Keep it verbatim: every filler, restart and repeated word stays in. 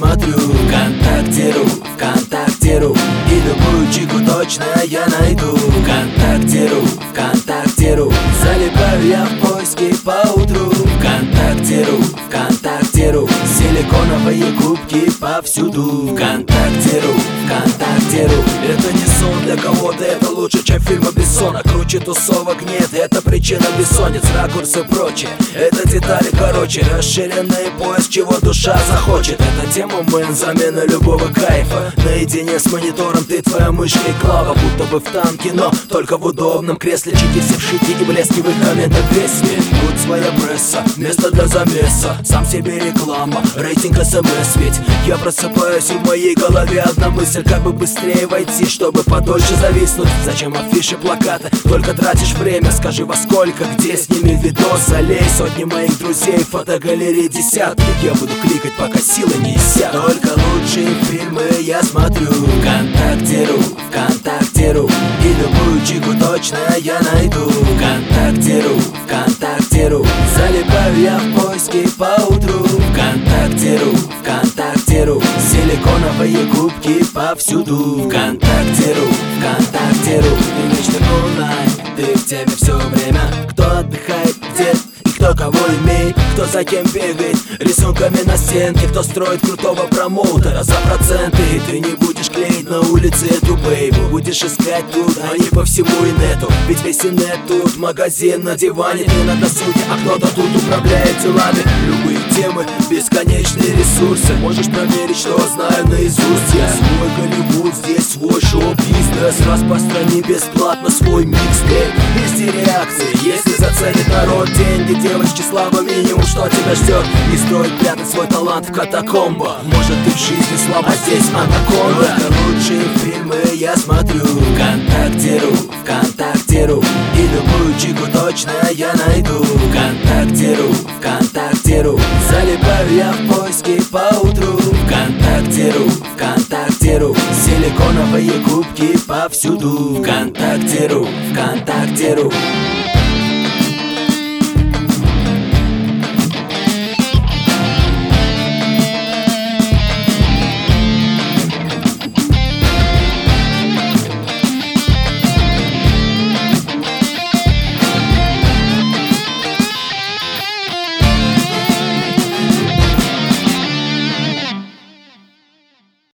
смотрю ВКонтакте.ру, ВКонтакте.ру, и любую чику точно я найду ВКонтакте.ру, ВКонтакте.ру, залипаю я в поиске поутру ВКонтакте.ру, ВКонтакте.ру, силиконовые губки повсюду ВКонтакте.ру, ВКонтакте.ру. Это не сон для кого-то, это лучше, чем фильмы Бессона. Круче тусовок нет, это причина бессонниц, ракурсы и прочее. Это детали короче, расширенный поиск, чего душа захочет. Это тема мэн, замена любого кайфа. Наедине с монитором ты, твоя мышка и клава, будто бы в танке, но только в удобном кресле. Чики все в шите и блески в их комментах весь мир. Тут своя пресса, место для замеса, сам себе реклама, рейтинг смс. Ведь я просыпаюсь и в моей голове одна мысль: как бы быстрее войти, чтобы подольше зависнуть. Зачем афиши, плакаты, только тратишь время. Скажи, во сколько, где, сними видос, залей сотни моих друзей, фотогалереи десятки. Я буду кликать, пока силы не иссякнут. Только лучшие фильмы я смотрю ВКонтакте.ру, ВКонтакте.ру, и любую чику точно я найду ВКонтакте.ру, ВКонтакте.ру, залипаю я в поиске поутру ВКонтакте.ру, ВКонтакте.ру, силиконовые губки повсюду ВКонтакте.ру, ВКонтакте.ру. Ты вечный онлайн, ты в теме все время. Кто отдыхает, где и кто кого имеет, кто за кем бегает рисунками на стенке, кто строит крутого промоутера за проценты. И ты не будешь клеить на улице эту бейбу, будешь искать тут, а не по всему инету. Ведь весь инет тут, магазин на диване, ты на досуге, а кто-то тут управляет делами. Любые темы, бесконечные ресурсы, можешь проверить, что знаю наизусть. Я свой Голливуд, здесь свой шоу-бизнес, распространи бесплатно свой микстейп. Есть реакции, если заценит народ деньги, девочки, слава, минимум, что тебя ждет. Не стоит прятать свой талант в катакомбо. Может, ты в жизни слабо, а здесь анаконда. Только лучшие фильмы я смотрю ВКонтакте.ру, ВКонтакте.ру, и любую чику точно я найду ВКонтакте.ру, ВКонтакте.ру, залипаю я в поиске поутру ВКонтакте.ру, ВКонтакте.ру, силиконовые губки повсюду ВКонтакте.ру, ВКонтакте.ру.